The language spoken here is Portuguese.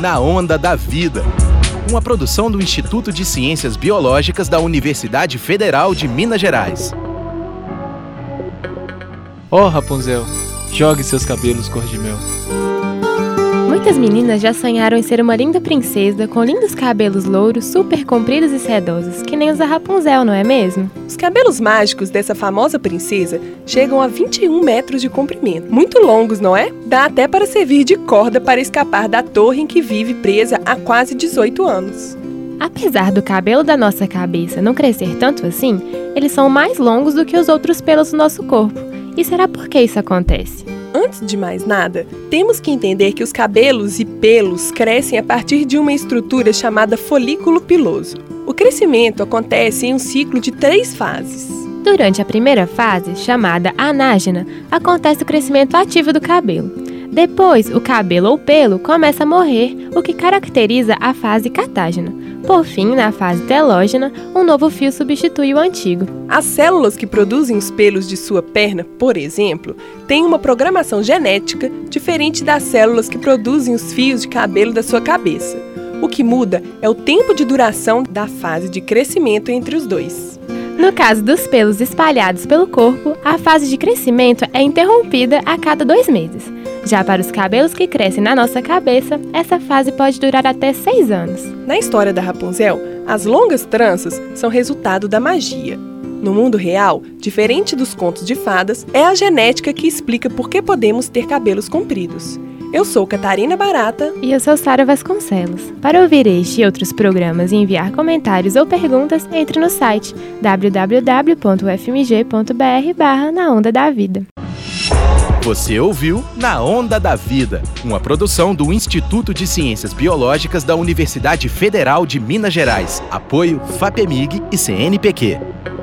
Na Onda da Vida, uma produção do Instituto de Ciências Biológicas da Universidade Federal de Minas Gerais. Ó, Rapunzel, jogue seus cabelos cor de mel. Muitas meninas já sonharam em ser uma linda princesa com lindos cabelos louros, super compridos e sedosos, que nem os da Rapunzel, não é mesmo? Os cabelos mágicos dessa famosa princesa chegam a 21 metros de comprimento. Muito longos, não é? Dá até para servir de corda para escapar da torre em que vive presa há quase 18 anos. Apesar do cabelo da nossa cabeça não crescer tanto assim, eles são mais longos do que os outros pelos do nosso corpo. E será por que isso acontece? Antes de mais nada, temos que entender que os cabelos e pelos crescem a partir de uma estrutura chamada folículo piloso. O crescimento acontece em um ciclo de 3 fases. Durante a primeira fase, chamada anágena, acontece o crescimento ativo do cabelo. Depois, o cabelo ou pelo começa a morrer, o que caracteriza a fase catágena. Por fim, na fase telógena, um novo fio substitui o antigo. As células que produzem os pelos de sua perna, por exemplo, têm uma programação genética diferente das células que produzem os fios de cabelo da sua cabeça. O que muda é o tempo de duração da fase de crescimento entre os dois. No caso dos pelos espalhados pelo corpo, a fase de crescimento é interrompida a cada 2 meses. Já para os cabelos que crescem na nossa cabeça, essa fase pode durar até 6 anos. Na história da Rapunzel, as longas tranças são resultado da magia. No mundo real, diferente dos contos de fadas, é a genética que explica por que podemos ter cabelos compridos. Eu sou Catarina Barata. E eu sou Sara Vasconcelos. Para ouvir este e outros programas e enviar comentários ou perguntas, entre no site www.ufmg.br/Na Onda da Vida. Você ouviu Na Onda da Vida, uma produção do Instituto de Ciências Biológicas da Universidade Federal de Minas Gerais. Apoio FAPEMIG e CNPq.